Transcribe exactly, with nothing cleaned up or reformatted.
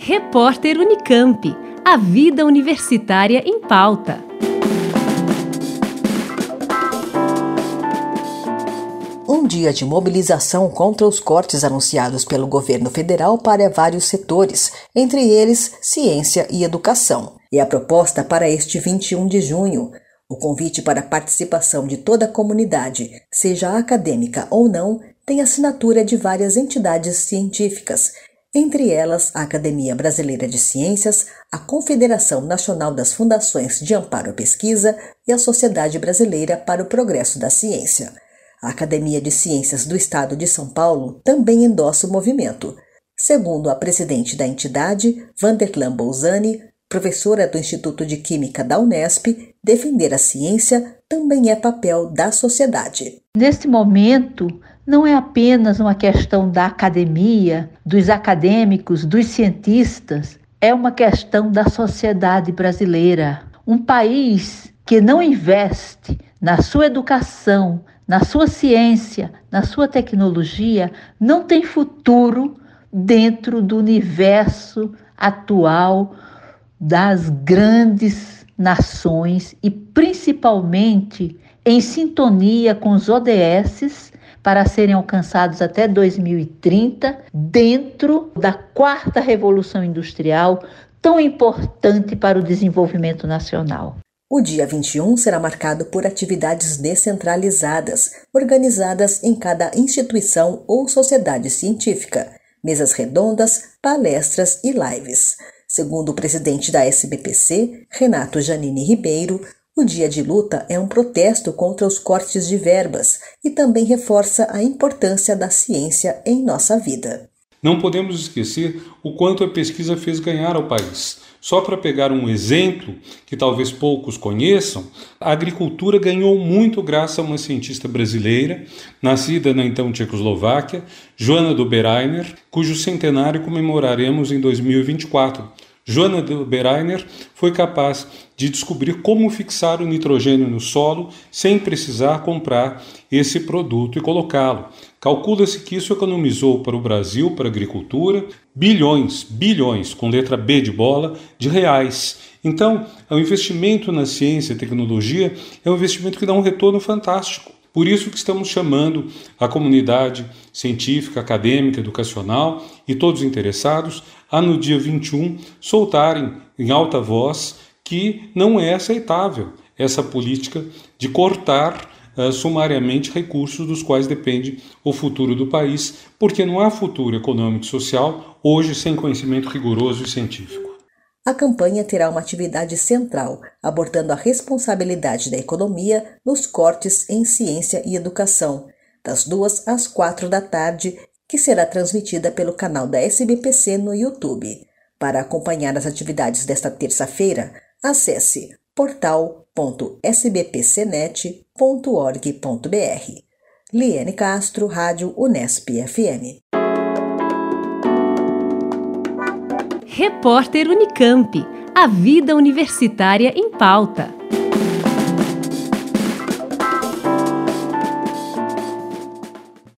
Repórter Unicamp. A vida universitária em pauta. Um dia de mobilização contra os cortes anunciados pelo governo federal para vários setores, entre eles ciência e educação. E a proposta para este vinte e um de junho, o convite para a participação de toda a comunidade, seja acadêmica ou não, tem assinatura de várias entidades científicas, entre elas a Academia Brasileira de Ciências, a Confederação Nacional das Fundações de Amparo à Pesquisa e a Sociedade Brasileira para o Progresso da Ciência. A Academia de Ciências do Estado de São Paulo também endossa o movimento. Segundo a presidente da entidade, Vanderlan Bolzani, professora do Instituto de Química da Unesp, defender a ciência também é papel da sociedade. Neste momento, não é apenas uma questão da academia, dos acadêmicos, dos cientistas, é uma questão da sociedade brasileira. Um país que não investe na sua educação, na sua ciência, na sua tecnologia, não tem futuro dentro do universo atual das grandes nações e principalmente em sintonia com os O D S para serem alcançados até dois mil e trinta, dentro da quarta revolução industrial, tão importante para o desenvolvimento nacional. O dia vinte e um será marcado por atividades descentralizadas, organizadas em cada instituição ou sociedade científica, mesas redondas, palestras e lives. Segundo o presidente da S B P C, Renato Janine Ribeiro, o dia de luta é um protesto contra os cortes de verbas e também reforça a importância da ciência em nossa vida. Não podemos esquecer o quanto a pesquisa fez ganhar ao país. Só para pegar um exemplo que talvez poucos conheçam, a agricultura ganhou muito graças a uma cientista brasileira, nascida na então Tchecoslováquia, Joana Dobereiner, cujo centenário comemoraremos em dois mil e vinte e quatro. Joana Dobereiner foi capaz de descobrir como fixar o nitrogênio no solo sem precisar comprar esse produto e colocá-lo. Calcula-se que isso economizou para o Brasil, para a agricultura, bilhões, bilhões, com letra B de bola, de reais. Então, o investimento na ciência e tecnologia é um investimento que dá um retorno fantástico. Por isso que estamos chamando a comunidade científica, acadêmica, educacional e todos interessados a, no dia vinte e um, soltarem em alta voz que não é aceitável essa política de cortar uh, sumariamente recursos dos quais depende o futuro do país, porque não há futuro econômico e social hoje sem conhecimento rigoroso e científico. A campanha terá uma atividade central, abordando a responsabilidade da economia nos cortes em ciência e educação, das duas às quatro da tarde, que será transmitida pelo canal da S B P C no YouTube. Para acompanhar as atividades desta terça-feira, acesse portal ponto s b p c net ponto org ponto b r. Liane Castro, Rádio Unesp F M. Repórter Unicamp. A vida universitária em pauta.